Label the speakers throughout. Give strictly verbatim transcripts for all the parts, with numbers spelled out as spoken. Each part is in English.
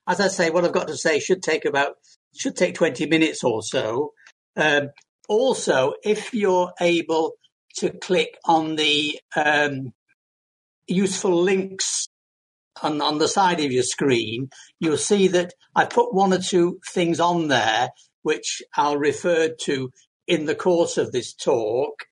Speaker 1: as I say, what I've got to say should take about should take twenty minutes or so. Um, also, if you're able to click on the um, useful links on, on the side of your screen, you'll see that I put one or two things on there which I'll refer to in the course of this talk.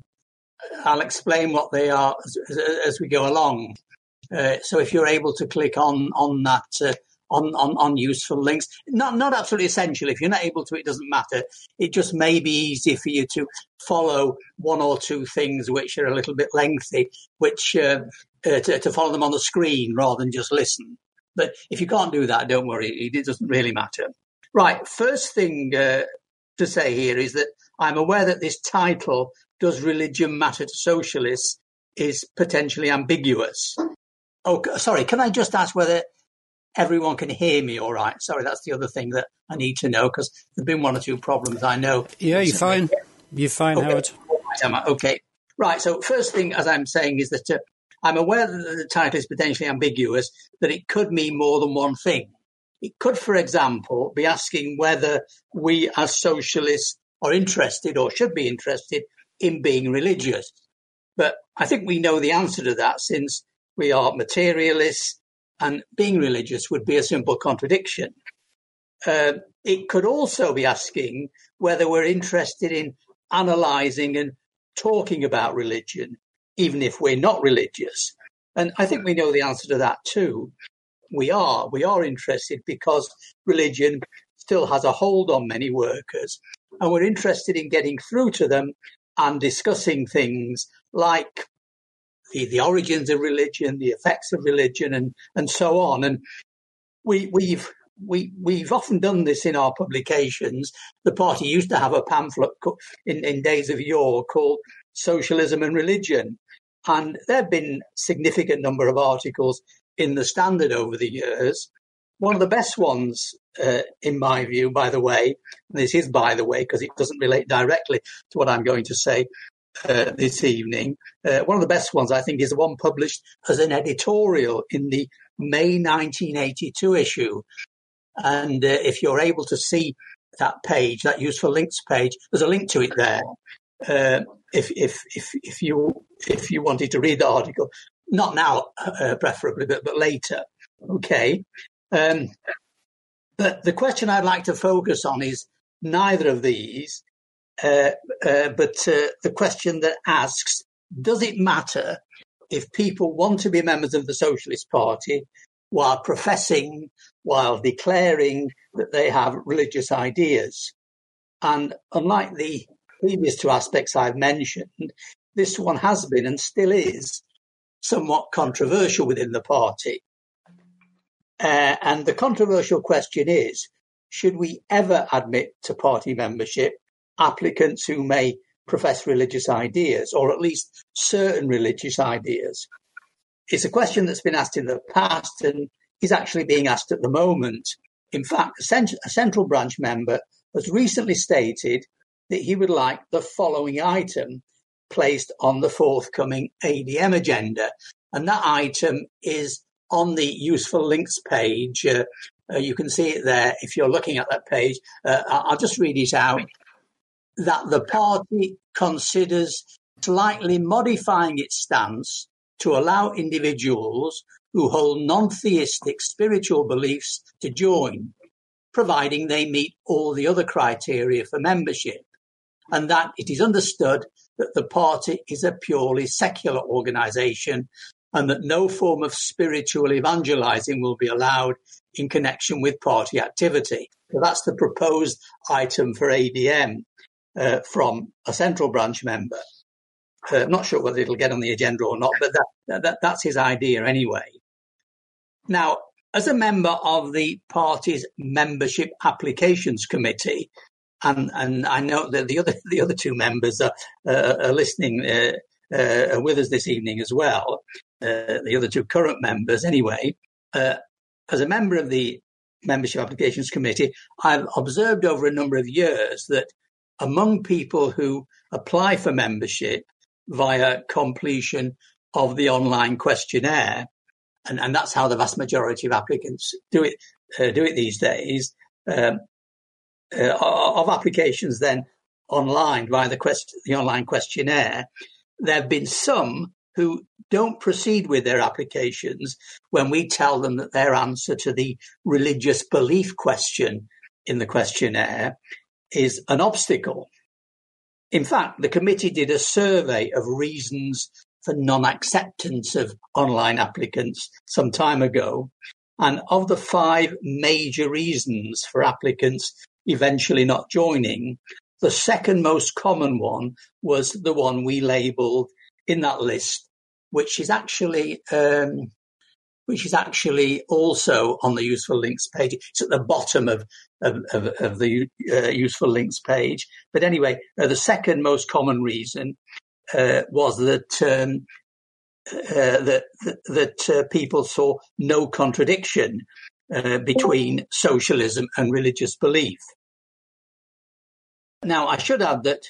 Speaker 1: I'll explain what they are as, as we go along. Uh, so if you're able to click on on that uh, on, on on useful links, not not absolutely essential. If you're not able to, it doesn't matter. It just may be easy for you to follow one or two things which are a little bit lengthy, which uh, uh, to, to follow them on the screen rather than just listen. But if you can't do that, don't worry. It doesn't really matter. Right. First thing uh, to say here is that I'm aware that this title, "Does Religion Matter to Socialists?" is potentially ambiguous. Oh, sorry. Can I just ask whether everyone can hear me all right? Sorry, that's the other thing that I need to know, because there have been one or two problems, I know.
Speaker 2: Yeah, you're fine. You're fine,
Speaker 1: okay.
Speaker 2: Howard.
Speaker 1: Okay. Right. So first thing, as I'm saying, is that uh, I'm aware that the title is potentially ambiguous, that it could mean more than one thing. It could, for example, be asking whether we as socialists are interested or should be interested in being religious. But I think we know the answer to that, since we are materialists, and being religious would be a simple contradiction. Uh, it could also be asking whether we're interested in analysing and talking about religion, even if we're not religious. And I think we know the answer to that too. We are. We are interested because religion still has a hold on many workers, and we're interested in getting through to them and discussing things like The, the origins of religion, the effects of religion, and, and so on. And we, we've we, we've often done this in our publications. The party used to have a pamphlet in, in days of yore called Socialism and Religion. And there have been a significant number of articles in the Standard over the years. One of the best ones, uh, in my view, by the way, and this is by the way, because it doesn't relate directly to what I'm going to say, Uh, this evening. Uh, one of the best ones, I think, is the one published as an editorial in the May nineteen eighty-two issue. And uh, if you're able to see that page, that useful links page, there's a link to it there. Uh, if if if if you if you wanted to read the article, not now, uh, preferably, but but later. Okay. Um, but the question I'd like to focus on is neither of these. Uh, uh, but uh, the question that asks, does it matter if people want to be members of the Socialist Party while professing, while declaring that they have religious ideas? And unlike the previous two aspects I've mentioned, this one has been and still is somewhat controversial within the party. Uh, and the controversial question is, should we ever admit to party membership applicants who may profess religious ideas, or at least certain religious ideas? It's a question that's been asked in the past and is actually being asked at the moment. In fact, a, cent- a central branch member has recently stated that he would like the following item placed on the forthcoming A D M agenda. And that item is on the useful links page. Uh, uh, you can see it there if you're looking at that page. Uh, I'll just read it out. That the party considers slightly modifying its stance to allow individuals who hold non-theistic spiritual beliefs to join, providing they meet all the other criteria for membership, and that it is understood that the party is a purely secular organisation and that no form of spiritual evangelising will be allowed in connection with party activity. So that's the proposed item for A D M. Uh, from a central branch member. Uh, I'm not sure whether it'll get on the agenda or not, but that, that, that's his idea anyway. Now, as a member of the party's membership applications committee, and, and I know that the other the other two members are, uh, are listening uh, uh, with us this evening as well, uh, the other two current members anyway, uh, as a member of the membership applications committee, I've observed over a number of years that among people who apply for membership via completion of the online questionnaire, and, and that's how the vast majority of applicants do it, uh, do it these days, um, uh, of applications then online via the, quest- the online questionnaire, there have been some who don't proceed with their applications when we tell them that their answer to the religious belief question in the questionnaire is an obstacle. In fact, the committee did a survey of reasons for non-acceptance of online applicants some time ago. And of the five major reasons for applicants eventually not joining, the second most common one was the one we labelled in that list, which is actually um, which is actually also on the Useful Links page. It's at the bottom of of, of, of the uh, Useful Links page. But anyway, uh, the second most common reason uh, was that um, uh, that that, that uh, people saw no contradiction uh, between socialism and religious belief. Now, I should add that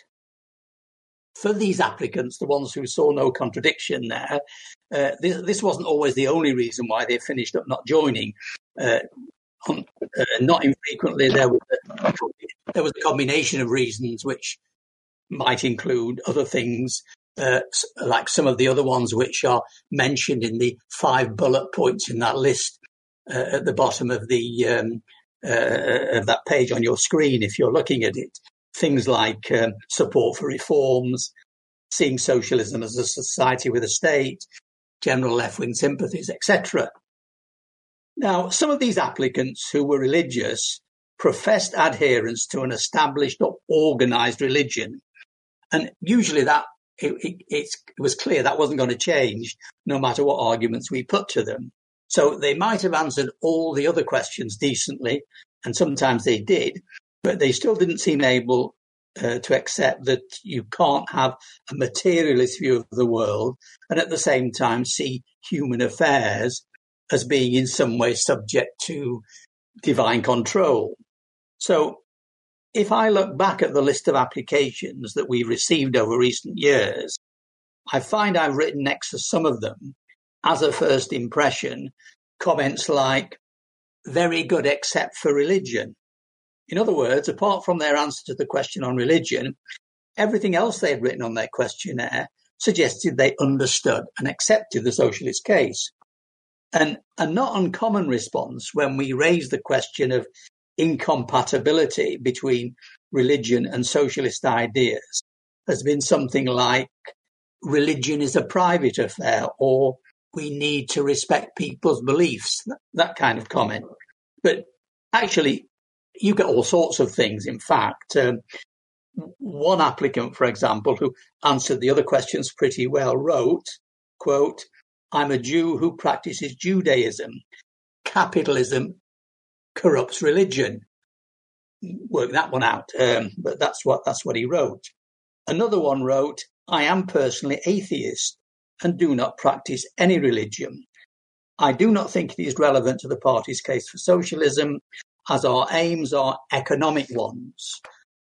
Speaker 1: for these applicants, the ones who saw no contradiction there, uh, this, this wasn't always the only reason why they finished up not joining. Uh, on, uh, not infrequently, there was, a, there was a combination of reasons which might include other things, uh, like some of the other ones which are mentioned in the five bullet points in that list uh, at the bottom of the um, uh, of that page on your screen, if you're looking at it. Things like um, support for reforms, seeing socialism as a society with a state, general left-wing sympathies, et cetera. Now, some of these applicants who were religious professed adherence to an established or organised religion. And usually that it, it, it was clear that wasn't going to change no matter what arguments we put to them. So they might have answered all the other questions decently, and sometimes they did, but they still didn't seem able uh, to accept that you can't have a materialist view of the world and at the same time see human affairs as being in some way subject to divine control. So if I look back at the list of applications that we've received over recent years, I find I've written next to some of them, as a first impression, comments like, very good except for religion. In other words, apart from their answer to the question on religion, everything else they'd written on their questionnaire suggested they understood and accepted the socialist case. And a not uncommon response when we raised the question of incompatibility between religion and socialist ideas has been something like, religion is a private affair, or we need to respect people's beliefs, that kind of comment. But actually, you get all sorts of things. In fact, um, one applicant, for example, who answered the other questions pretty well, wrote, quote, I'm a Jew who practices Judaism. Capitalism corrupts religion. Work that one out. Um, but that's what, that's what he wrote. Another one wrote, I am personally atheist and do not practice any religion. I do not think it is relevant to the party's case for socialism, as our aims are economic ones.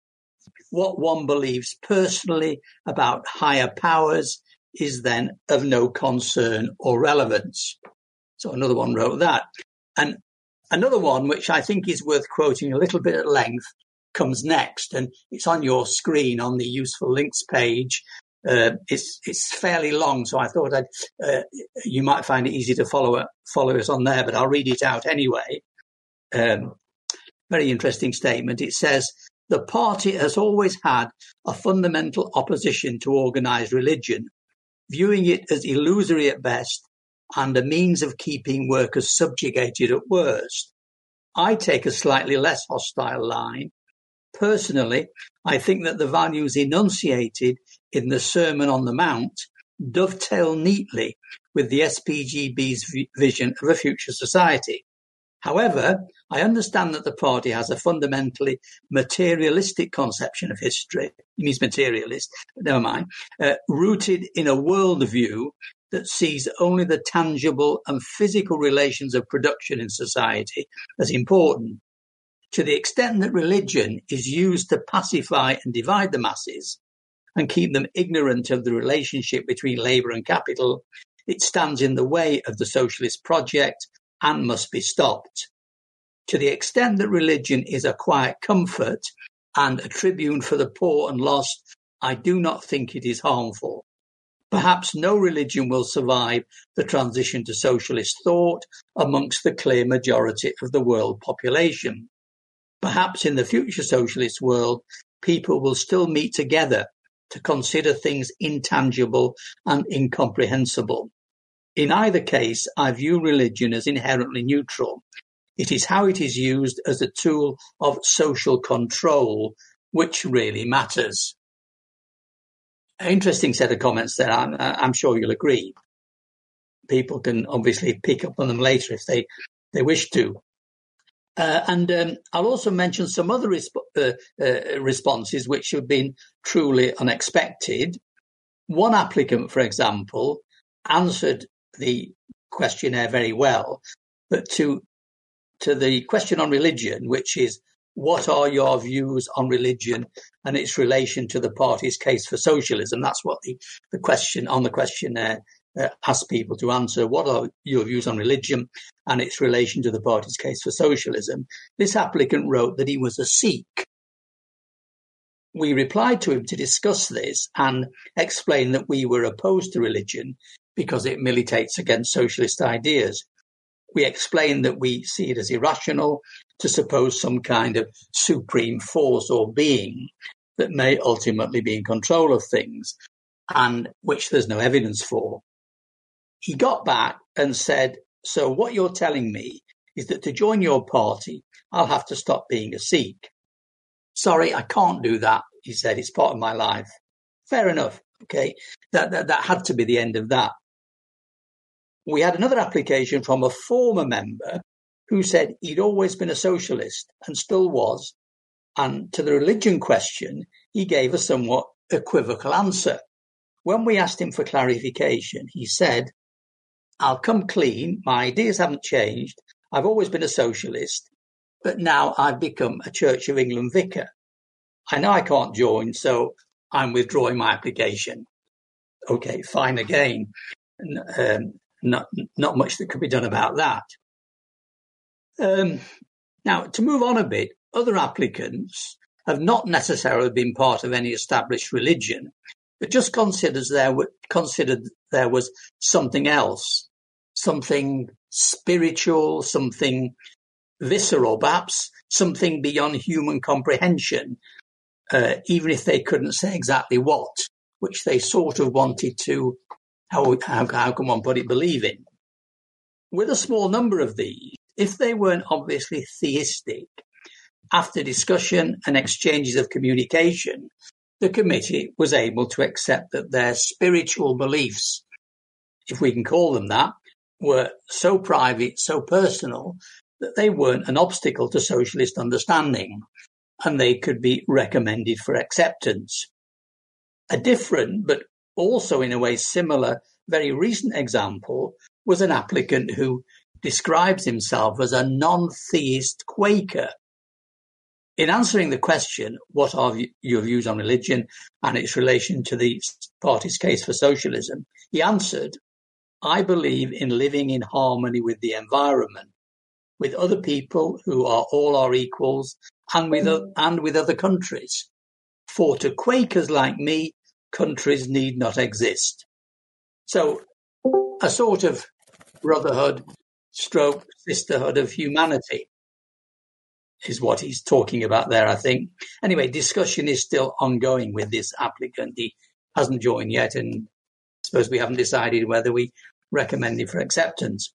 Speaker 1: What one believes personally about higher powers is then of no concern or relevance. So another one wrote that. And another one, which I think is worth quoting a little bit at length, comes next, and it's on your screen on the Useful Links page. Uh, it's it's fairly long, so I thought I'd, uh, you might find it easy to follow follow us on there, but I'll read it out anyway. Um, very interesting statement. It says, the party has always had a fundamental opposition to organised religion, viewing it as illusory at best and a means of keeping workers subjugated at worst. I take a slightly less hostile line. Personally, I think that the values enunciated in the Sermon on the Mount dovetail neatly with the S P G B's vision of a future society. However, I understand that the party has a fundamentally materialistic conception of history. He means materialist, but never mind, uh, rooted in a worldview that sees only the tangible and physical relations of production in society as important. To the extent that religion is used to pacify and divide the masses and keep them ignorant of the relationship between labour and capital, it stands in the way of the socialist project and must be stopped. To the extent that religion is a quiet comfort and a tribune for the poor and lost, I do not think it is harmful. Perhaps no religion will survive the transition to socialist thought amongst the clear majority of the world population. Perhaps in the future socialist world, people will still meet together to consider things intangible and incomprehensible. In either case, I view religion as inherently neutral. It is how it is used as a tool of social control which really matters. Interesting set of comments there. I'm, I'm sure you'll agree. People can obviously pick up on them later if they, they wish to. Uh, and um, I'll also mention some other resp- uh, uh, responses which have been truly unexpected. One applicant, for example, answered the questionnaire very well, but to to the question on religion, which is, what are your views on religion and its relation to the party's case for socialism? That's what the, the question on the questionnaire uh, asked people to answer. What are your views on religion and its relation to the party's case for socialism? This applicant wrote that he was a Sikh. We replied to him to discuss this and explain that we were opposed to religion because it militates against socialist ideas. We explained that we see it as irrational to suppose some kind of supreme force or being that may ultimately be in control of things and which there's no evidence for. He got back and said, so what you're telling me is that to join your party, I'll have to stop being a Sikh. Sorry, I can't do that, he said. It's part of my life. Fair enough. Okay, that, that, that had to be the end of that. We had another application from a former member who said he'd always been a socialist and still was. And to the religion question, he gave a somewhat equivocal answer. When we asked him for clarification, he said, I'll come clean. My ideas haven't changed. I've always been a socialist, but now I've become a Church of England vicar. I know I can't join, so I'm withdrawing my application. Okay, fine again. Um, Not, not much that could be done about that. Um, now, to move on a bit, other applicants have not necessarily been part of any established religion, but just considers there were, considered there was something else, something spiritual, something visceral, perhaps something beyond human comprehension, uh, even if they couldn't say exactly what, which they sort of wanted to How, how, how can one put it, believe in? With a small number of these, if they weren't obviously theistic, after discussion and exchanges of communication, the committee was able to accept that their spiritual beliefs, if we can call them that, were so private, so personal, that they weren't an obstacle to socialist understanding, and they could be recommended for acceptance. A different, but also in a way similar, very recent example was an applicant who describes himself as a non-theist Quaker. In answering the question, what are your views on religion and its relation to the party's case for socialism, he answered, I believe in living in harmony with the environment, with other people who are all our equals, and with, and with other countries. For to Quakers like me, countries need not exist. So a sort of brotherhood stroke sisterhood of humanity is what he's talking about there, I think. Anyway, discussion is still ongoing with this applicant. He hasn't joined yet, and I suppose we haven't decided whether we recommend him for acceptance.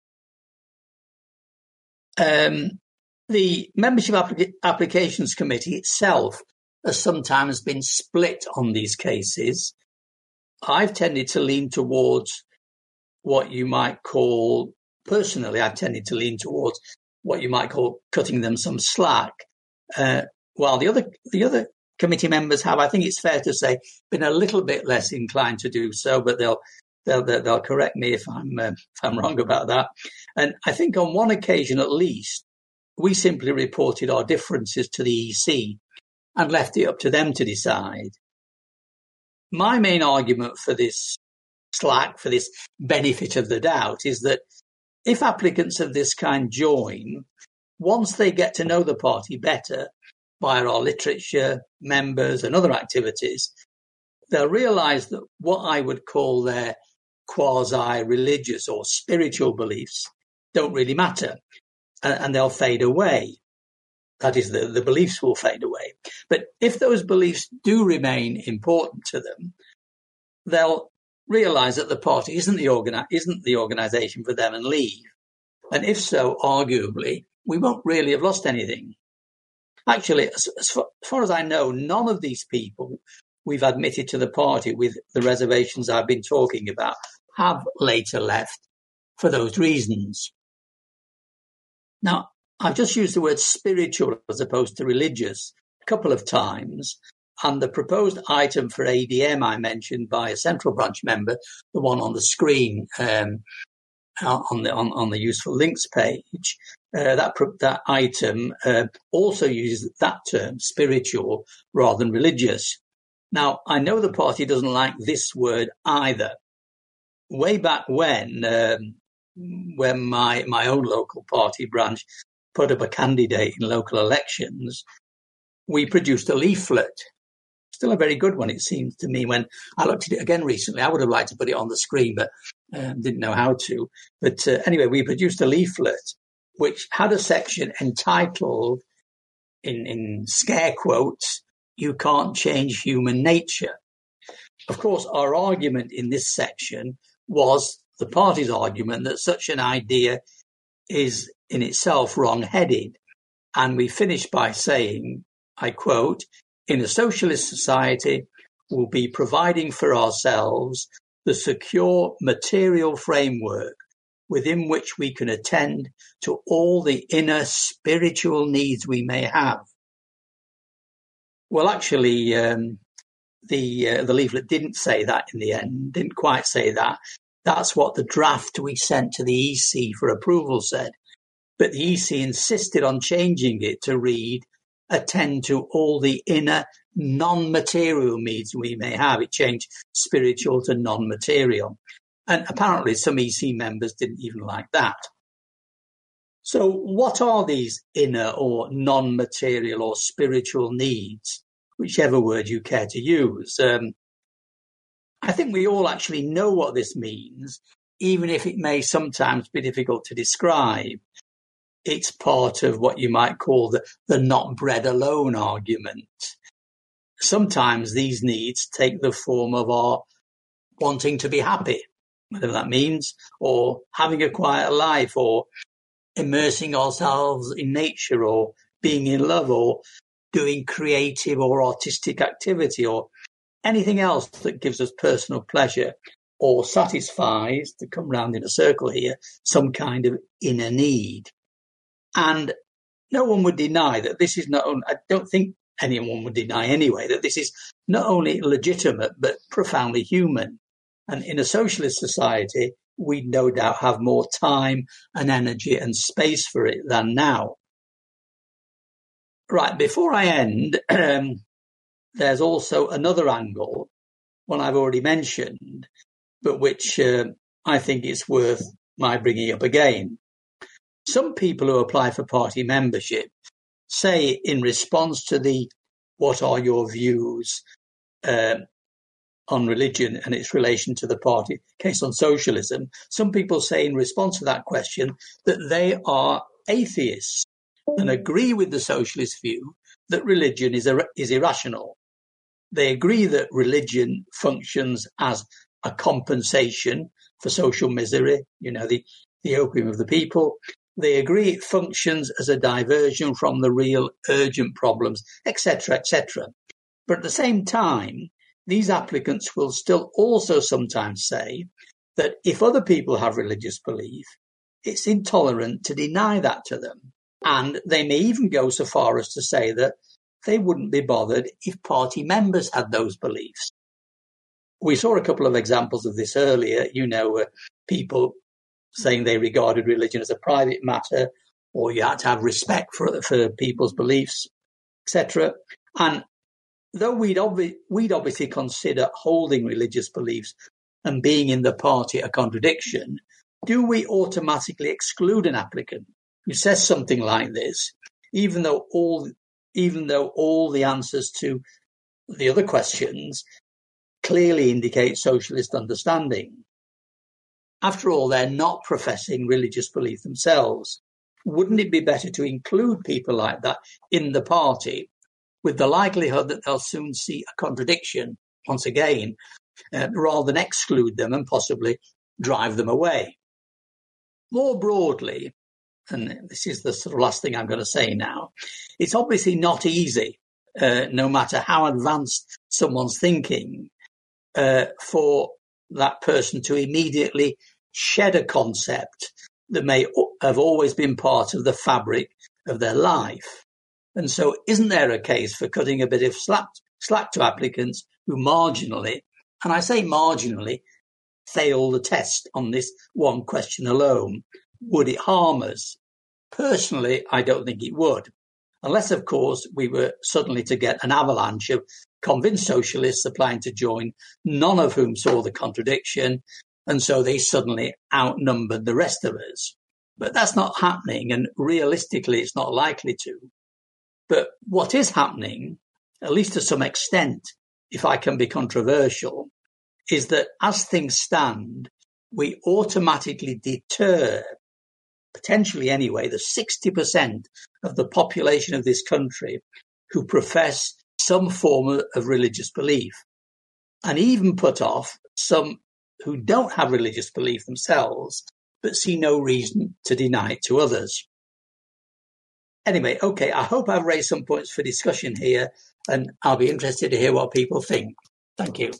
Speaker 1: Um, the Membership Applic- Applications Committee itself has sometimes been split on these cases. I've tended to lean towards what you might call, personally, I've tended to lean towards what you might call cutting them some slack. Uh, while the other the other committee members have, I think it's fair to say, been a little bit less inclined to do so, but they'll they'll they'll, they'll correct me if I'm uh, if I'm wrong about that. And I think on one occasion at least, we simply reported our differences to the E C and left it up to them to decide. My main argument for this slack, for this benefit of the doubt, is that if applicants of this kind join, once they get to know the party better via our literature, members and other activities, they'll realise that what I would call their quasi-religious or spiritual beliefs don't really matter, and they'll fade away. That is, the, the beliefs will fade away. But if those beliefs do remain important to them, they'll realise that the party isn't the, organi- isn't the organisation for them and leave. And if so, arguably, we won't really have lost anything. Actually, as, as, far, as far as I know, none of these people we've admitted to the party with the reservations I've been talking about have later left for those reasons. Now, I've just used the word spiritual as opposed to religious a couple of times, and the proposed item for A D M I mentioned by a Central Branch member, the one on the screen um, on the on, on the useful links page, uh, that that item uh, also uses that term, spiritual, rather than religious. Now, I know the party doesn't like this word either. Way back when, um, when my, my own local party branch put up a candidate in local elections, we produced a leaflet. Still a very good one, it seems to me. When I looked at it again recently, I would have liked to put it on the screen, but um, didn't know how to. But uh, anyway, we produced a leaflet which had a section entitled, in, in scare quotes, "You can't change human nature." Of course, our argument in this section was the party's argument that such an idea is in itself wrong-headed. And we finished by saying, I quote, "In a socialist society, we'll be providing for ourselves the secure material framework within which we can attend to all the inner spiritual needs we may have." Well, actually, um, the uh, the leaflet didn't say that in the end, didn't quite say that. That's what the draft we sent to the E C for approval said. But the E C insisted on changing it to read, "attend to all the inner non-material needs we may have." It changed spiritual to non-material. And apparently some E C members didn't even like that. So what are these inner or non-material or spiritual needs, whichever word you care to use? Um, I think we all actually know what this means, even if it may sometimes be difficult to describe. It's part of what you might call the, the not bread alone argument. Sometimes these needs take the form of our wanting to be happy, whatever that means, or having a quiet life, or immersing ourselves in nature, or being in love, or doing creative or artistic activity, or anything else that gives us personal pleasure or satisfies, to come round in a circle here, some kind of inner need. And no one would deny that this is not only, I don't think anyone would deny anyway, that this is not only legitimate, but profoundly human. And in a socialist society, we no doubt have more time and energy and space for it than now. Right, before I end, um, there's also another angle, one I've already mentioned, but which uh, I think it's worth my bringing up again. Some people who apply for party membership say, in response to the "what are your views uh, on religion and its relation to the party case on socialism," some people say in response to that question that they are atheists and agree with the socialist view that religion is, ir- is irrational. They agree that religion functions as a compensation for social misery, you know, the, the opium of the people. They agree it functions as a diversion from the real urgent problems, et cetera, et cetera. But at the same time, these applicants will still also sometimes say that if other people have religious belief, it's intolerant to deny that to them. And they may even go so far as to say that they wouldn't be bothered if party members had those beliefs. We saw a couple of examples of this earlier, you know, uh, people saying they regarded religion as a private matter, or you had to have respect for, for people's beliefs, et cetera. And though we'd, obvi- we'd obviously consider holding religious beliefs and being in the party a contradiction, do we automatically exclude an applicant who says something like this, even though all even though all the answers to the other questions clearly indicate socialist understanding. After all, they're not professing religious belief themselves. Wouldn't it be better to include people like that in the party, with the likelihood that they'll soon see a contradiction once again, uh, rather than exclude them and possibly drive them away? More broadly, and this is the sort of last thing I'm going to say now, it's obviously not easy, uh, no matter how advanced someone's thinking, uh, for that person to immediately shed a concept that may have always been part of the fabric of their life. And so isn't there a case for cutting a bit of slack, slack to applicants who marginally, and I say marginally, fail the test on this one question alone? Would it harm us? Personally, I don't think it would. Unless, of course, we were suddenly to get an avalanche of convinced socialists applying to join, none of whom saw the contradiction, and so they suddenly outnumbered the rest of us. But that's not happening, and realistically it's not likely to. But what is happening, at least to some extent, if I can be controversial, is that as things stand, we automatically deter, potentially anyway, the sixty percent of the population of this country who profess some form of religious belief, and even put off some who don't have religious belief themselves, but see no reason to deny it to others. Anyway, okay, I hope I've raised some points for discussion here, and I'll be interested to hear what people think. Thank you.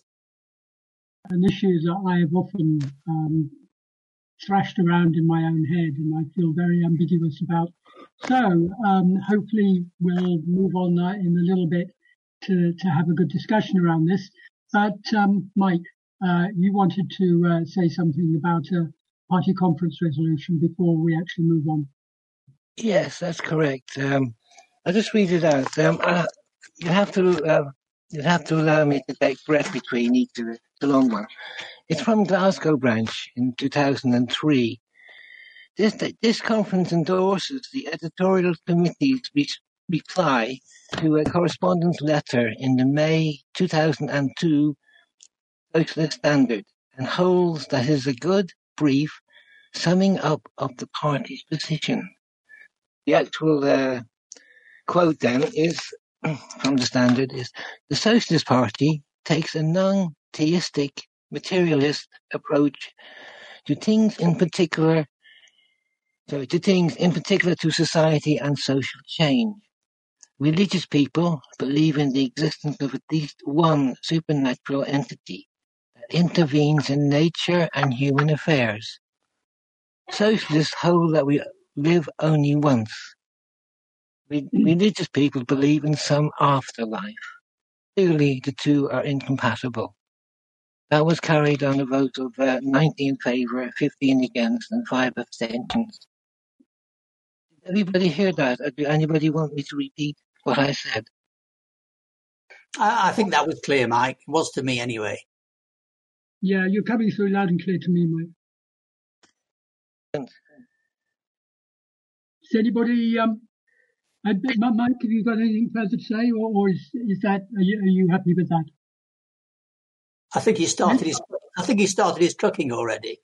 Speaker 3: An issue that I have often um, thrashed around in my own head, and I feel very ambiguous about. So um, hopefully we'll move on uh, in a little bit to, to have a good discussion around this. But um, Mike, uh, you wanted to uh, say something about a party conference resolution before we actually move on.
Speaker 4: Yes, that's correct. Um, I'll just read it out. Um, uh, you have to uh, you have to allow me to take breath between each of the, the long one. It's from Glasgow branch in two thousand three. This this conference endorses the editorial committee's re- reply to a correspondence letter in the May two thousand two Socialist Standard, and holds that is a good, brief summing up of the party's position. The actual uh, quote then is from the Standard is, the Socialist Party takes a non-theistic, materialist approach to things in particular, sorry, to things in particular to society and social change. Religious people believe in the existence of at least one supernatural entity that intervenes in nature and human affairs. Socialists hold that we live only once. Religious people believe in some afterlife. Clearly, the two are incompatible. That was carried on a vote of uh, ninety in favour, fifteen against, and five abstentions. Did everybody hear that? Or do anybody want me to repeat what I said?
Speaker 1: I, I think that was clear, Mike. It was to me anyway.
Speaker 3: Yeah, you're coming through loud and clear to me, Mike. Does anybody, um, I, Mike, have you got anything further to say, or, or is, is that, are you, are you happy with that?
Speaker 1: I think he started his, I think he started his cooking already.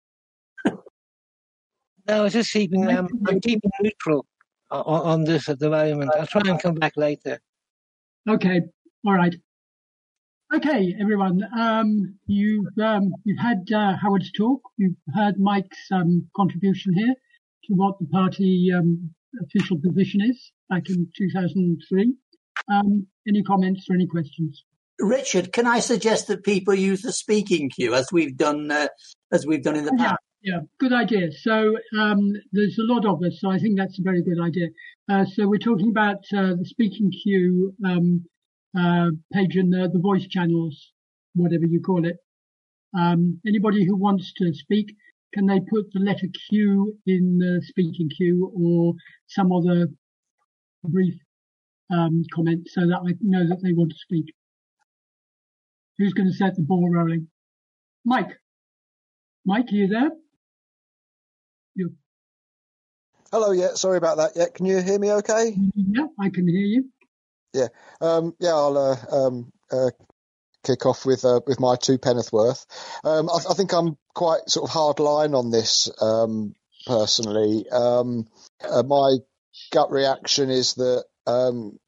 Speaker 4: No, I was just keeping, um, I'm keeping neutral on, on this at the moment. I'll try and come back later.
Speaker 3: Okay, all right. Okay, everyone. Um, you've um, you've had uh, Howard's talk. You've heard Mike's um, contribution here to what the party um, official position is back in two thousand three. Um, any comments or any questions?
Speaker 1: Richard, can I suggest that people use the speaking queue as we've done uh, as we've done in the past?
Speaker 3: Yeah, yeah, good idea. So um, there's a lot of us, so I think that's a very good idea. Uh, so we're talking about uh, the speaking queue um, uh, page in the, the voice channels, whatever you call it. Um, anybody who wants to speak, can they put the letter Q in the speaking queue or some other brief um, comment so that I know that they want to speak? Who's going to set the ball rolling? Mike. Mike, are you there? You.
Speaker 5: Hello, yeah, sorry about that. Yeah, can you hear me okay?
Speaker 3: Yeah, I can hear you.
Speaker 5: Yeah, um, yeah, I'll uh, um, uh, kick off with uh, with my two penneth worth. Um, I, I think I'm quite sort of hard line on this um, personally. Um, uh, my gut reaction is that, um,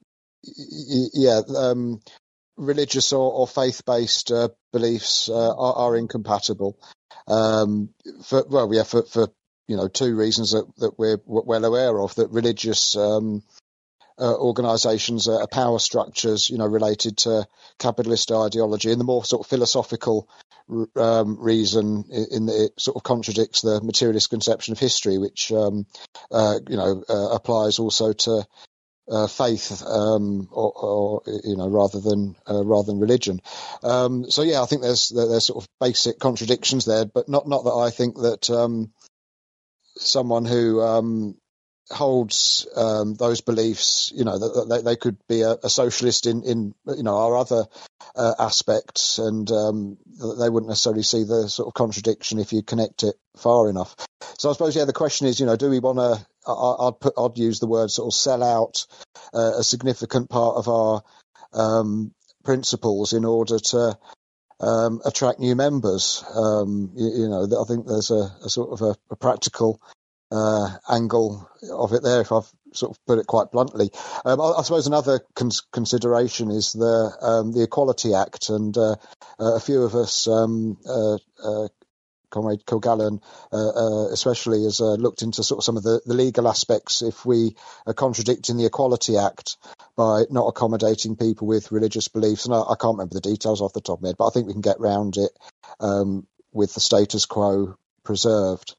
Speaker 5: y- yeah, um, religious or, or faith-based uh, beliefs uh, are, are incompatible. Um, for, well, yeah, for, for you know two reasons that, that we're well aware of. That religious um, uh, organisations are power structures, you know, related to capitalist ideology, and the more sort of philosophical um, reason in, in that it sort of contradicts the materialist conception of history, which um, uh, you know uh, applies also to Uh, faith, um, or, or you know, rather than uh, rather than religion. Um, so yeah, I think there's there's sort of basic contradictions there, but not not that I think that um, someone who um, holds um, those beliefs, you know, that they, they could be a, a socialist in, in you know our other uh, aspects, and um, they wouldn't necessarily see the sort of contradiction if you connect it far enough. So I suppose, yeah, the question is, you know, do we want to? I'd put, I'd use the word sort of sell out uh, a significant part of our um, principles in order to um, attract new members. Um, you, you know, I think there's a, a sort of a, a practical uh, angle of it there, if I've sort of put it quite bluntly. Um, I, I suppose another cons- consideration is the um, the Equality Act, and uh, a few of us. Um, uh, uh, Comrade Kilgallen, uh, uh, especially, has uh, looked into sort of some of the, the legal aspects if we are contradicting the Equality Act by not accommodating people with religious beliefs. And I, I can't remember the details off the top of my head, but I think we can get round it um, with the status quo preserved.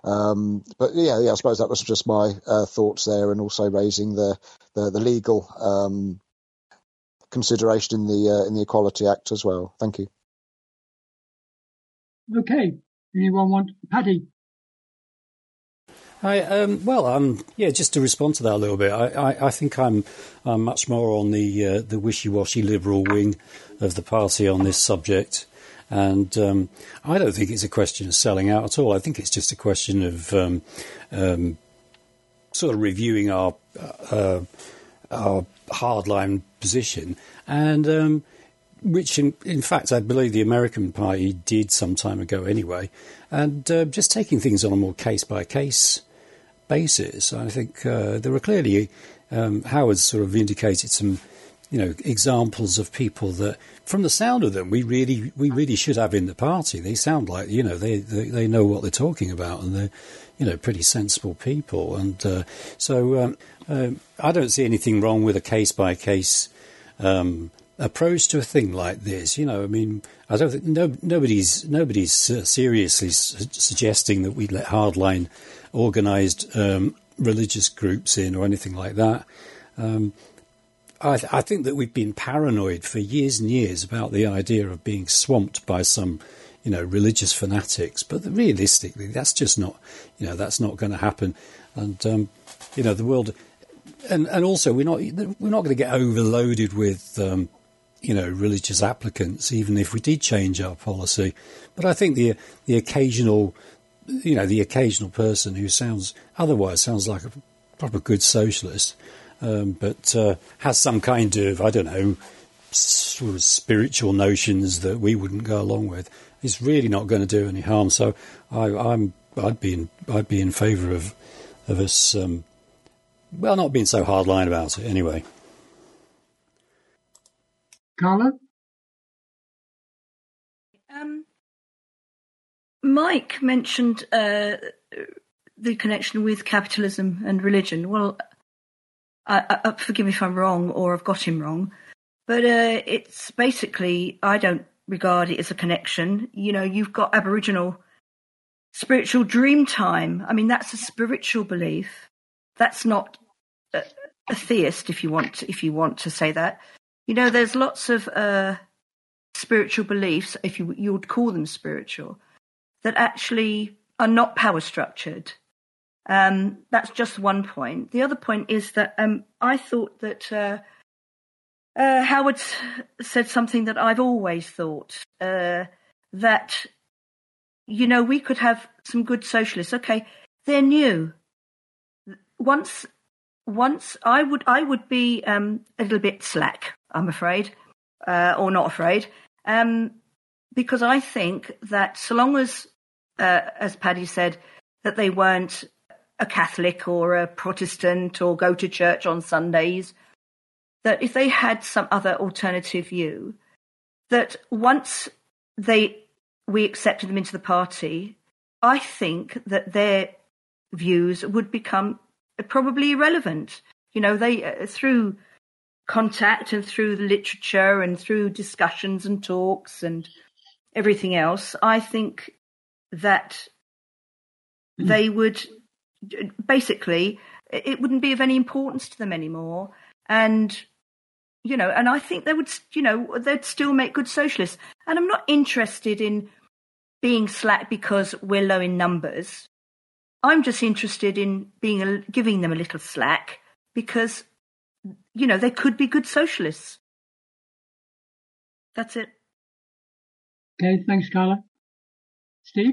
Speaker 5: Um, but yeah, yeah, I suppose that was just my uh, thoughts there, and also raising the the, the legal um, consideration in the uh, in the Equality Act as well. Thank you.
Speaker 3: Okay. Anyone want Paddy?
Speaker 2: I, um, well, um, yeah, just to respond to that a little bit, I, I, I think I'm, I'm much more on the uh, the wishy-washy liberal wing of the party on this subject, and um, I don't think it's a question of selling out at all. I think it's just a question of um, um, sort of reviewing our uh, our hardline position, and um, which, in, in fact, I believe the American Party did some time ago anyway, and uh, just taking things on a more case-by-case basis. I think uh, there are clearly, um, Howard's sort of indicated some, you know, examples of people that, from the sound of them, we really we really should have in the party. They sound like, you know, they, they, they know what they're talking about, and they're, you know, pretty sensible people. And uh, so um, uh, I don't see anything wrong with a case-by-case um approach to a thing like this. You know, I mean, I don't think no, nobody's nobody's uh, seriously su- suggesting that we let hardline organised um, religious groups in or anything like that. Um, I, th- I think that we've been paranoid for years and years about the idea of being swamped by some, you know, religious fanatics. But realistically, that's just not, you know, that's not going to happen. And um, you know, the world, and and also we're not we're not going to get overloaded with. Um, you know, religious applicants, even if we did change our policy. But I think the the occasional, you know, the occasional person who sounds otherwise sounds like a proper good socialist, um, but uh, has some kind of, I don't know, sort of spiritual notions that we wouldn't go along with, is really not going to do any harm. So I, I'm, I'd be in, I'd be in favour of of us, um, well, not being so hardline about it anyway.
Speaker 3: Carla?
Speaker 6: Um, Mike mentioned uh, the connection with capitalism and religion. Well, I, I, forgive me if I'm wrong or I've got him wrong, but uh, it's basically, I don't regard it as a connection. You know, you've got Aboriginal spiritual dream time. I mean, that's a spiritual belief. That's not a, a theist, if you want to, if you want to say that. You know, there's lots of uh, spiritual beliefs, if you you would call them spiritual, that actually are not power structured. Um, that's just one point. The other point is that um, I thought that uh, uh, Howard said something that I've always thought, uh, that, you know, we could have some good socialists. Okay, they're new. once, once I would, I would be um, a little bit slack, I'm afraid, uh, or not afraid, um, because I think that so long as, uh, as Paddy said, that they weren't a Catholic or a Protestant or go to church on Sundays, that if they had some other alternative view, that once they we accepted them into the party, I think that their views would become probably irrelevant. You know, they uh, through contact and through the literature and through discussions and talks and everything else, I think that they would basically, it wouldn't be of any importance to them anymore. And, you know, and I think they would, you know, they'd still make good socialists. And I'm not interested in being slack because we're low in numbers. I'm just interested in being a, giving them a little slack because, you know, they could be good socialists. That's it.
Speaker 3: Okay, thanks, Carla. Steve?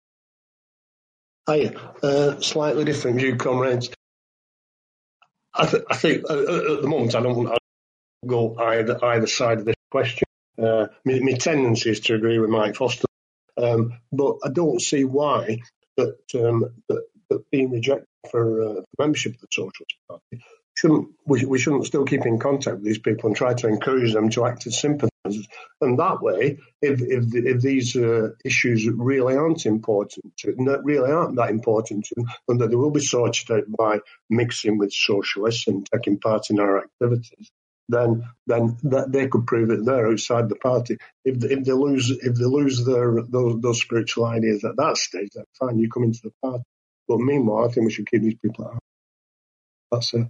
Speaker 7: Hi, uh, slightly different view, comrades. I, th- I think uh, at the moment I don't want to go either either side of this question. Uh, my, my tendency is to agree with Mike Foster, um, but I don't see why that, um, that, that being rejected for uh, membership of the Socialist Party shouldn't we, we shouldn't still keep in contact with these people and try to encourage them to act as sympathisers. And that way, if if, if these uh, issues really aren't important, to, really aren't that important to them, and that they will be sorted out by mixing with socialists and taking part in our activities, then then that they could prove it they're outside the party. If if they lose if they lose their those, those spiritual ideas at that stage, then fine, you come into the party. But meanwhile, I think we should keep these people out. That's it.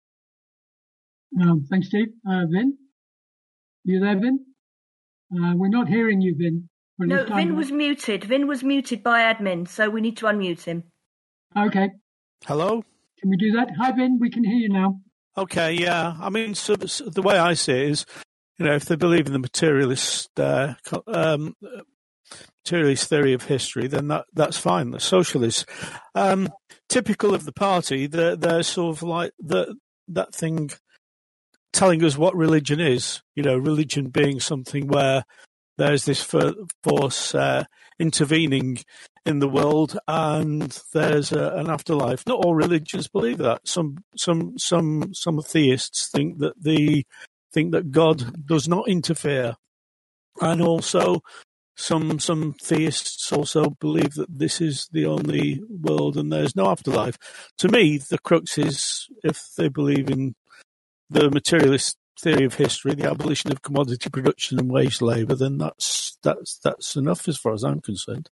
Speaker 3: Um, thanks, Steve. Uh, Vin? You there, Vin? Uh, we're not hearing you, Vin. For
Speaker 6: No,
Speaker 3: this time.
Speaker 6: Vin was muted. Vin was muted by admin, so we need to unmute him.
Speaker 3: Okay.
Speaker 8: Hello?
Speaker 3: Can we do that? Hi, Vin. We can hear you now.
Speaker 8: Okay, yeah. I mean, so, so the way I see it is, you know, if they believe in the materialist uh, um, materialist theory of history, then that, that's fine. The socialists, um, typical of the party, they're, they're sort of like the, that thing telling us what religion is, you know, religion being something where there's this force uh, intervening in the world and there's a, an afterlife. Not all religions believe that. Some some some some theists think that the think that God does not interfere. And also some some theists also believe that this is the only world and there's no afterlife. To me, the crux is if they believe in the materialist theory of history, the abolition of commodity production and wage labour, then that's that's that's enough as far as I'm concerned.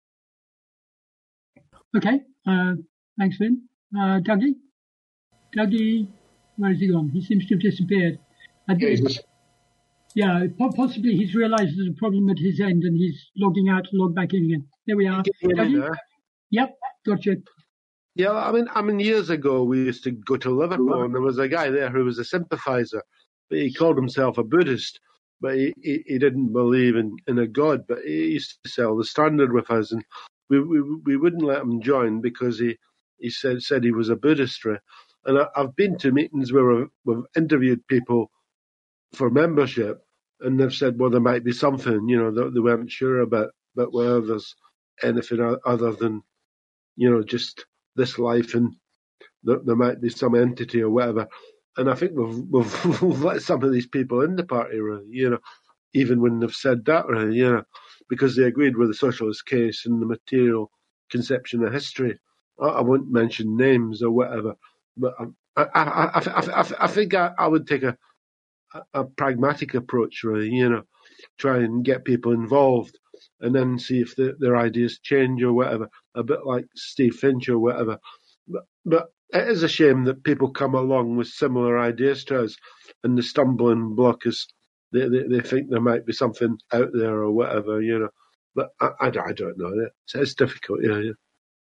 Speaker 3: Okay, uh, thanks, Vin. Uh, Dougie? Dougie, where has he gone? He seems to have disappeared. Uh, yeah, possibly he's realised there's a problem at his end and he's logging out to log back in again. There we are. Dougie? Yep, gotcha.
Speaker 9: Yeah, I mean, I mean, years ago we used to go to Liverpool, and there was a guy there who was a sympathiser, but he called himself a Buddhist, but he, he, he didn't believe in, in a god. But he used to sell the Standard with us, and we we, we wouldn't let him join because he, he said said he was a Buddhist. And I, I've been to meetings where we've, we've interviewed people for membership, and they've said, well, there might be something, you know, that they weren't sure about, but whether there's anything other than, you know, just this life, and there, there might be some entity or whatever. And I think we've, we've, we've let some of these people in the party, really, you know, even when they've said that, really, you know, because they agreed with the socialist case and the material conception of history. I, I won't mention names or whatever, but I, I, I, I, I, I think I, I would take a, a, a pragmatic approach, really, you know, try and get people involved and then see if the, their ideas change or whatever, a bit like Steve Finch or whatever. But, but it is a shame that people come along with similar ideas to us, and the stumbling block is they, they, they think there might be something out there or whatever, you know. But I, I, I don't know. It's, it's difficult, yeah, yeah.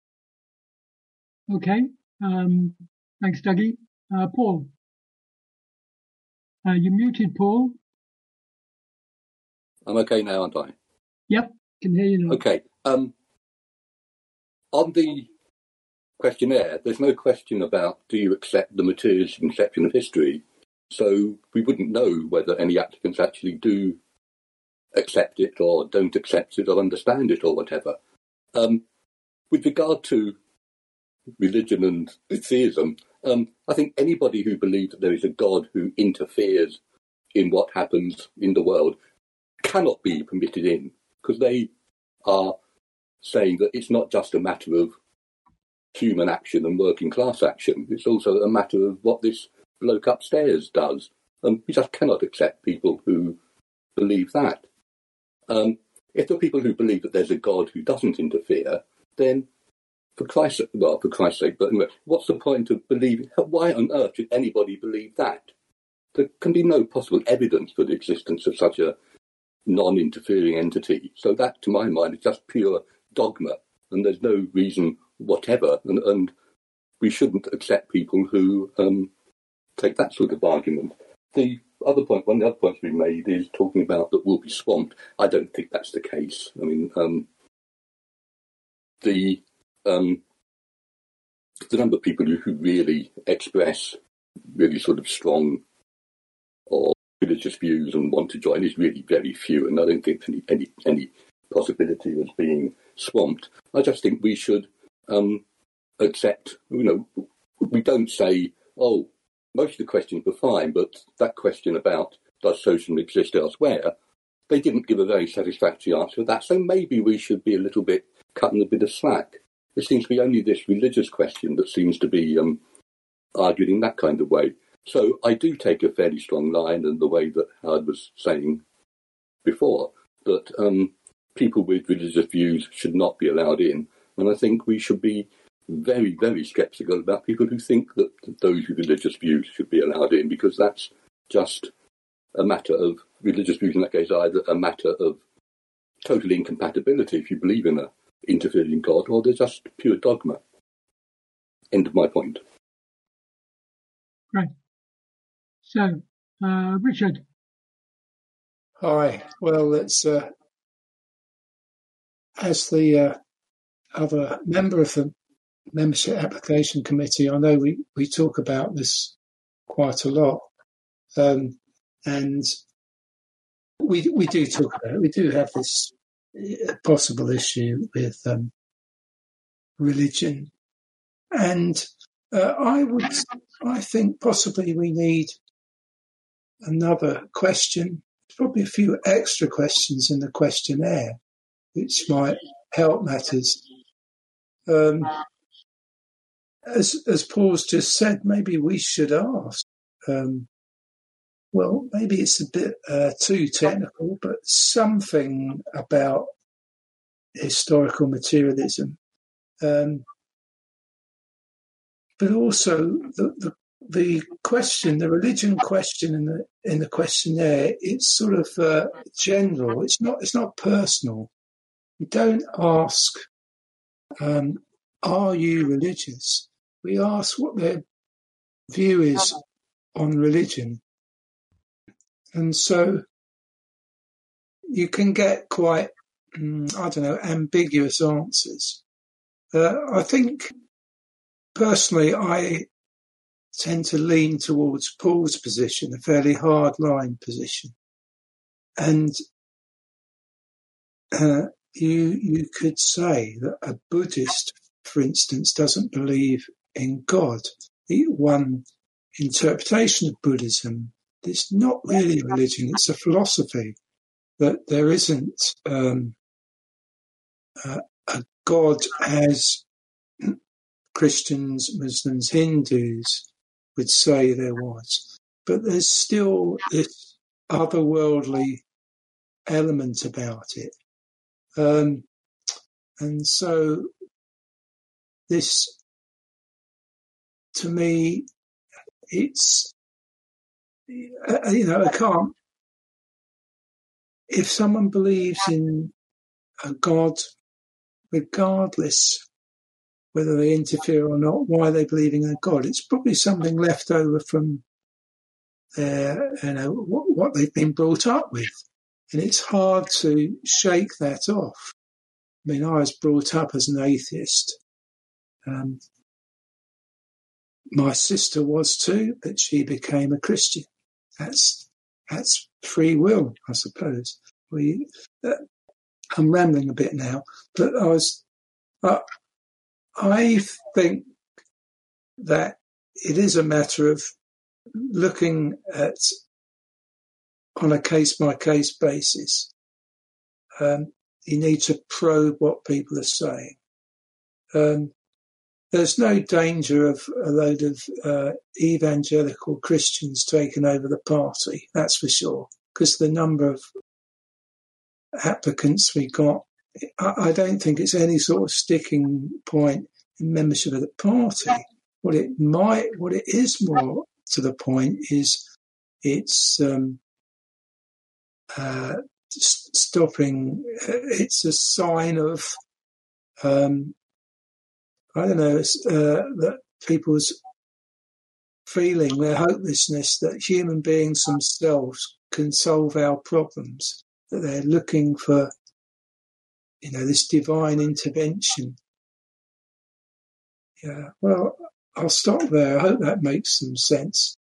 Speaker 3: Okay. Um, thanks, Dougie. Uh, Paul. Uh, you're muted, Paul.
Speaker 10: I'm okay now, aren't I?
Speaker 3: Yep, can hear you now.
Speaker 10: Okay. Um, on the questionnaire, there's no question about do you accept the materialist conception of history. So we wouldn't know whether any applicants actually do accept it or don't accept it or understand it or whatever. Um, with regard to religion and theism, um, I think anybody who believes that there is a God who interferes in what happens in the world cannot be permitted in, because they are saying that it's not just a matter of human action and working class action, it's also a matter of what this bloke upstairs does. And we just cannot accept people who believe that. Um, if there are people who believe that there's a God who doesn't interfere, then for Christ's well, for Christ's sake, but anyway, what's the point of believing? Why on earth should anybody believe that? There can be no possible evidence for the existence of such a non-interfering entity. So that, to my mind, is just pure dogma, and there's no reason whatever, and, and we shouldn't accept people who um, take that sort of argument. The other point, one of the other points we made is talking about that we'll be swamped. I don't think that's the case. I mean, um, the um, the number of people who, who really express really sort of strong or religious views and want to join is really very few, and I don't think any any, any possibility of being swamped. I just think we should um, accept, you know, we don't say, oh, most of the questions were fine, but that question about does socialism exist elsewhere, they didn't give a very satisfactory answer to that, so maybe we should be a little bit cutting a bit of slack. It seems to be only this religious question that seems to be um, argued in that kind of way. So I do take a fairly strong line in the way that Howard was saying before, that um, people with religious views should not be allowed in. And I think we should be very, very sceptical about people who think that those with religious views should be allowed in, because that's just a matter of, religious views in that case, either a matter of total incompatibility if you believe in a interfering God, or they're just pure dogma. End of my point.
Speaker 3: Right. So, uh, Richard.
Speaker 11: Hi. Well, it's uh, as the uh, other member of the Membership Application Committee, I know we, we talk about this quite a lot, um, and we we do talk about it. We do have this possible issue with um, religion, and uh, I would I think possibly we need another question, probably a few extra questions in the questionnaire, which might help matters. Um, as as Paul's just said, maybe we should ask. Um, well, maybe it's a bit uh, too technical, but something about historical materialism, um, but also the, the the question, the religion question in the in the questionnaire. It's sort of uh, general. It's not. It's not personal. We don't ask, um, "Are you religious?" We ask what their view is on religion. And so you can get quite, mm, I don't know, ambiguous answers. Uh, I think, personally, I tend to lean towards Paul's position, a fairly hard-line position. And uh, you you could say that a Buddhist, for instance, doesn't believe in God. The one interpretation of Buddhism, it's not really a religion, it's a philosophy, that there isn't um, a, a God as Christians, Muslims, Hindus would say there was. But there's still this otherworldly element about it. Um, and so this, to me, it's, you know, I can't, if someone believes in a God, regardless whether they interfere or not, why they're believing in a God, it's probably something left over from their, you know, what, what they've been brought up with. And it's hard to shake that off. I mean, I was brought up as an atheist. Um, my sister was too, but she became a Christian. That's that's free will, I suppose. We, uh, I'm rambling a bit now, but I was, uh, I think that it is a matter of looking at on a case by case basis. Um, you need to probe what people are saying. Um, there's no danger of a load of uh, evangelical Christians taking over the party, that's for sure, because the number of applicants we got, I, I don't think it's any sort of sticking point in membership of the party. What it might, what it is more to the point is it's um, uh, st- stopping. It's a sign of, um, I don't know, it's, uh, that people's feeling their hopelessness that human beings themselves can solve our problems. That they're looking for, you know, this divine intervention. Yeah, well, I'll stop there. I hope that makes some sense.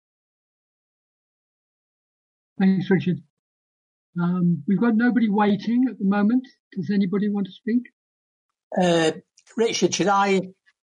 Speaker 3: Thanks, Richard. Um, we've got nobody waiting at the moment. Does anybody want to speak?
Speaker 1: Uh, Richard, should I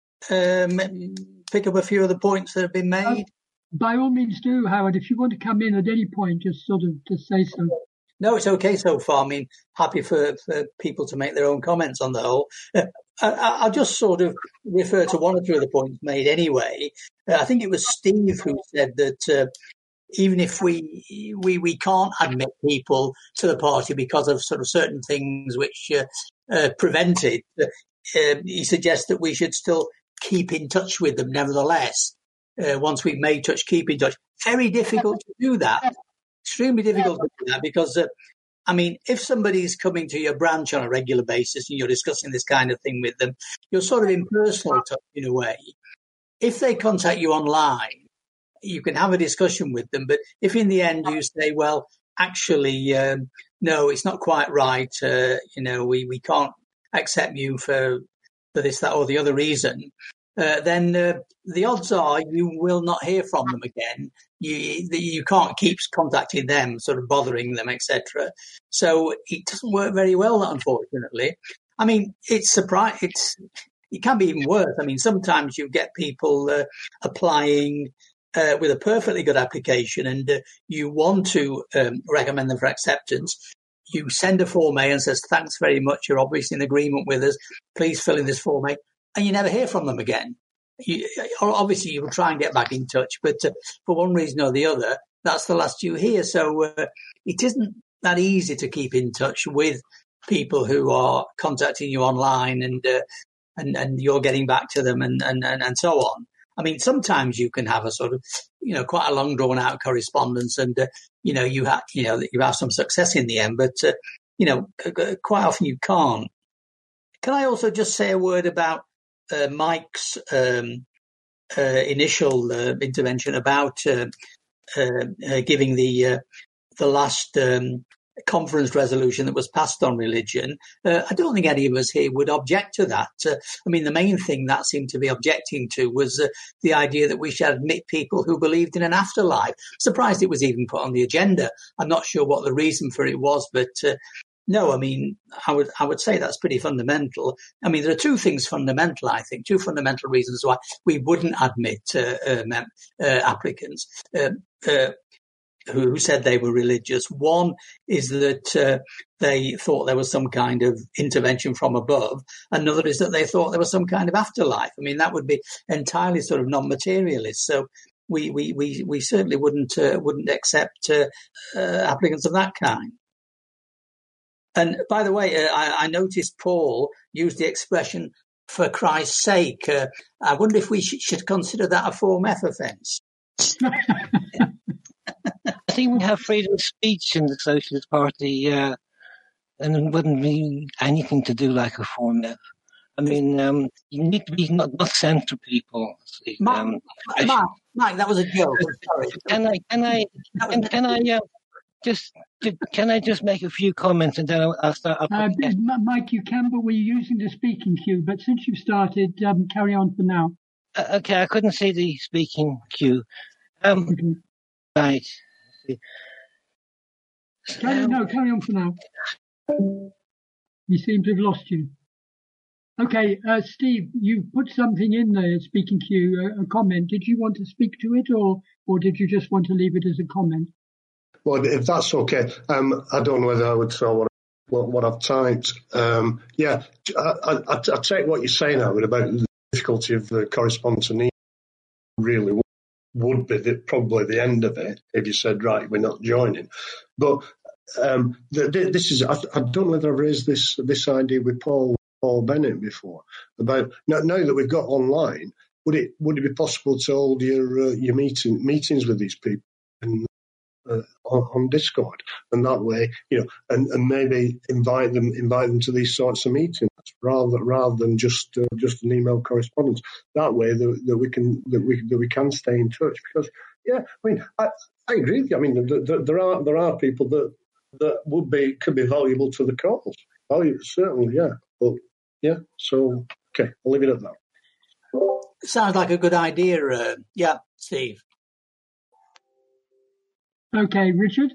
Speaker 1: um, pick up a few of the points that have been made?
Speaker 3: Uh, by all means do, Howard. If you want to come in at any point, just sort of just say so.
Speaker 1: No, it's okay so far. I mean, happy for, for people to make their own comments on the whole. Uh, I, I'll just sort of refer to one or two of the points made anyway. Uh, I think it was Steve who said that uh, even if we, we we can't admit people to the party because of sort of certain things which uh, uh, prevent it, uh, he suggests that we should still keep in touch with them nevertheless. Uh, once we've made touch, keep in touch. Very difficult to do that. Extremely difficult to do that because, uh, I mean, if somebody's coming to your branch on a regular basis and you're discussing this kind of thing with them, you're sort of impersonal touch in a way. If they contact you online, you can have a discussion with them. But if in the end you say, well, actually, um, no, it's not quite right, uh, you know, we, we can't accept you for, for this, that, or the other reason, uh, then uh, the odds are you will not hear from them again. You you can't keep contacting them, sort of bothering them, et cetera. So it doesn't work very well, unfortunately. I mean, it's surprise. It's it can be even worse. I mean, sometimes you get people uh, applying uh, with a perfectly good application, and uh, you want to um, recommend them for acceptance. You send a Form A and says, "Thanks very much. You're obviously in agreement with us. Please fill in this Form A," and you never hear from them again. You, obviously, you will try and get back in touch, but uh, for one reason or the other, that's the last you hear. So uh, it isn't that easy to keep in touch with people who are contacting you online, and uh, and and you're getting back to them, and, and, and, and so on. I mean, sometimes you can have a sort of, you know, quite a long drawn out correspondence, and uh, you know, you have you know you have some success in the end, but uh, you know, quite often you can't. Can I also just say a word about Uh, Mike's um, uh, initial uh, intervention about uh, uh, uh, giving the uh, the last um, conference resolution that was passed on religion? Uh, I don't think any of us here would object to that. Uh, I mean, the main thing that seemed to be objecting to was uh, the idea that we should admit people who believed in an afterlife. Surprised it was even put on the agenda. I'm not sure what the reason for it was, but uh, no, I mean, I would I would say that's pretty fundamental. I mean, there are two things fundamental, I think, two fundamental reasons why we wouldn't admit uh, um, uh, applicants uh, uh, who, who said they were religious. One is that uh, they thought there was some kind of intervention from above. Another is that they thought there was some kind of afterlife. I mean, that would be entirely sort of non-materialist. So we we we, we certainly wouldn't uh, wouldn't accept uh, uh, applicants of that kind. And by the way, uh, I, I noticed Paul used the expression "for Christ's sake." Uh, I wonder if we sh- should consider that a Form F offence.
Speaker 4: I think we have freedom of speech in the Socialist Party, uh, and it wouldn't be anything to do like a Form F. I mean, um, you need to be not, not sent to people.
Speaker 1: Mark,
Speaker 4: um,
Speaker 1: Mark, Mark, that was a joke. I'm sorry.
Speaker 4: Can I? Can I? Can, can I? Uh, Just can I just make a few comments and then I'll, I'll start. I'll
Speaker 3: uh, Mike, you can, but we're using the speaking queue. But since you've started, um, carry on for now.
Speaker 4: Uh, okay, I couldn't see the speaking queue. Um,
Speaker 3: Okay.
Speaker 4: right.
Speaker 3: Carry,
Speaker 4: Um,
Speaker 3: no, carry on for now. We seem to have lost you. Okay, uh, Steve, you put something in there, speaking queue, a, a comment. Did you want to speak to it, or or did you just want to leave it as a comment?
Speaker 7: Well, if that's okay, um, I don't know whether I would throw what what, what I've typed. Um, yeah, I, I, I take what you're saying, Howard, about the difficulty of the correspondence and really would be the, probably the end of it if you said, right, we're not joining. But um, the, the, this is, I, I don't know whether I've raised this this idea with Paul Paul Bennett before about now, now that we've got online, would it would it be possible to hold your uh, your meeting meetings with these people and, uh, on, on Discord, and that way, you know, and, and maybe invite them invite them to these sorts of meetings rather rather than just uh, just an email correspondence. That way, that, that we can that we that we can stay in touch. Because yeah, I mean, I, I agree with you. I mean, the, the, there are there are people that that would be could be valuable to the cause. Valuable, certainly, yeah. But yeah, so okay, I'll leave it at that.
Speaker 1: Sounds like a good idea. Uh, yeah, Steve.
Speaker 3: Okay, Richard?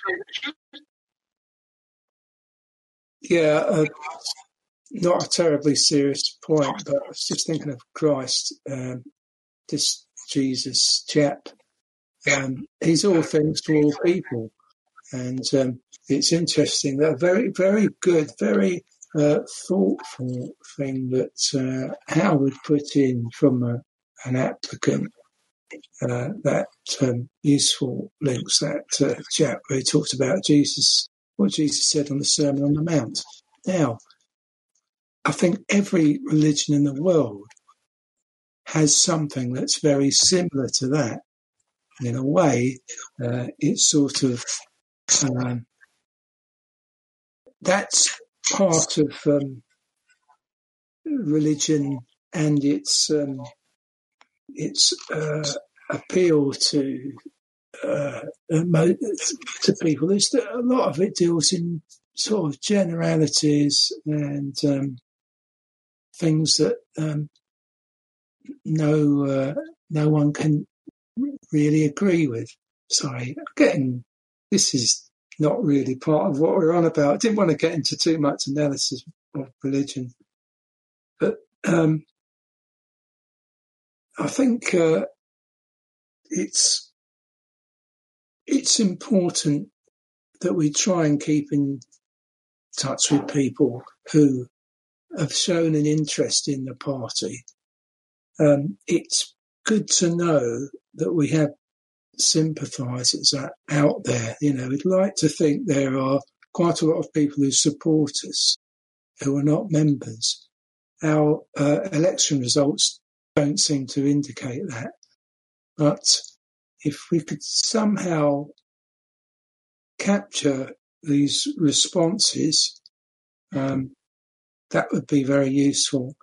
Speaker 11: Yeah, uh, not a terribly serious point, but I was just thinking of Christ, um, this Jesus chap. Um, he's all things to all people. And um, it's interesting that a very, very good, very uh, thoughtful thing that uh, Howard put in from a, an applicant, uh, that um, useful links, that uh, chap where he talked about Jesus, what Jesus said on the Sermon on the Mount. Now, I think every religion in the world has something that's very similar to that. And in a way, uh, it's sort of um, that's part of um, religion and its um, its uh, appeal to uh, to people. There's a lot of it deals in sort of generalities and um, things that um, no uh, no one can really agree with. Sorry, I'm getting this is not really part of what we're on about. I didn't want to get into too much analysis of religion, but um, I think uh, it's it's important that we try and keep in touch with people who have shown an interest in the party. Um, it's good to know that we have sympathisers out there. You know, we'd like to think there are quite a lot of people who support us who are not members. Our uh, election results don't seem to indicate that. But if we could somehow capture these responses, um, that would be very useful.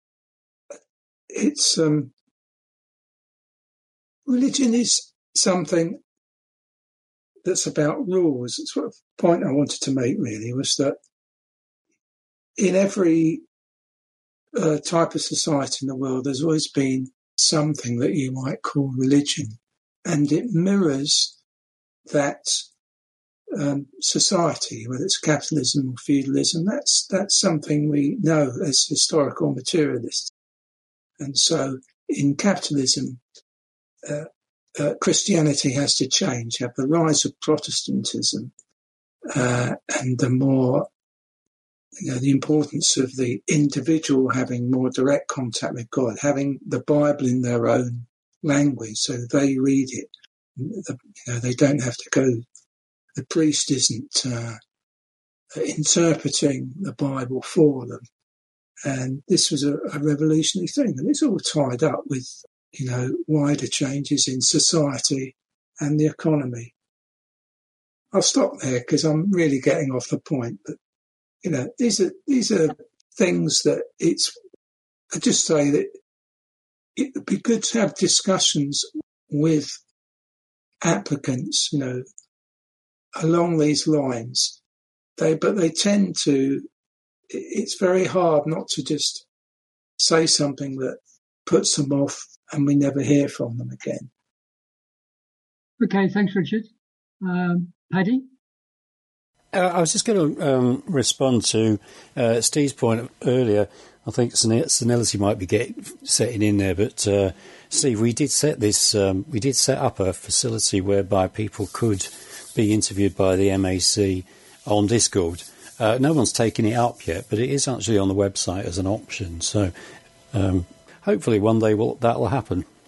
Speaker 11: It's um, religion is something that's about rules. That's what the point I wanted to make really was that in every uh, type of society in the world, there's always been something that you might call religion, and it mirrors that um, society, whether it's capitalism or feudalism. That's that's something we know as historical materialists. And so in capitalism, uh, uh, Christianity has to change, have the rise of Protestantism, uh, and the more, you know, the importance of the individual having more direct contact with God, having the Bible in their own language so they read it. The, you know, they don't have to go, the priest isn't uh, interpreting the Bible for them. And this was a, a revolutionary thing. And it's all tied up with, you know, wider changes in society and the economy. I'll stop there because I'm really getting off the point. But, you know, these are these are things that it's, I just say that it would be good to have discussions with applicants, you know, along these lines. They, but they tend to, it's very hard not to just say something that puts them off and we never hear from them again.
Speaker 3: Okay, thanks, Richard. Um, Paddy?
Speaker 2: Uh, I was just going to um, respond to uh, Steve's point earlier. I think senility might be get, setting in there, but uh, Steve, we did set this. Um, we did set up a facility whereby people could be interviewed by the M A C on Discord. Uh, no one's taken it up yet, but it is actually on the website as an option. So um, hopefully one day will, that will happen.